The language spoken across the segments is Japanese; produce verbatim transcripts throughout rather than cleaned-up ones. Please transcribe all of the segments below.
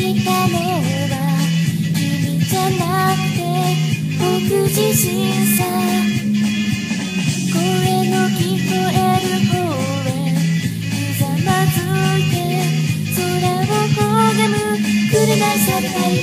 いたのは君じゃなくて僕自身さ。声の聞こえる方へひざまずいて空を拝む紅された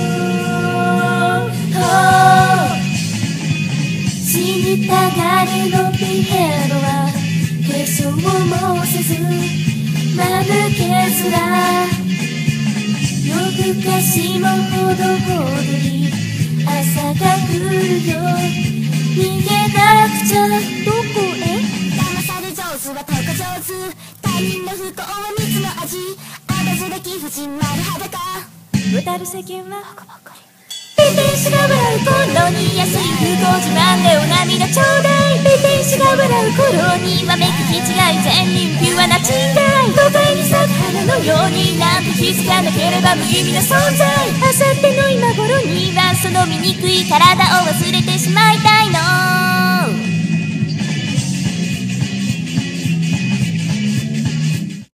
よ。死にたがりのピエロは化粧もせずまぬけずら。夜更かしもほどほどに朝が来るよ。逃げなくちゃ。どこへ？ 騙され上手は高上手。他人の不幸は蜜の味。あばずれ貴婦人丸裸。 渡る世間は墓ばっかり。ペテン師が笑う頃に安い不幸自慢でお涙ちょうだい。ペテン師が笑う頃にわめく気違い善人ピュアな珍愛。都会に咲く花のようになんて気づかなければ無意味な存在。明後日の今頃にはその醜い体を忘れてしまいたいの。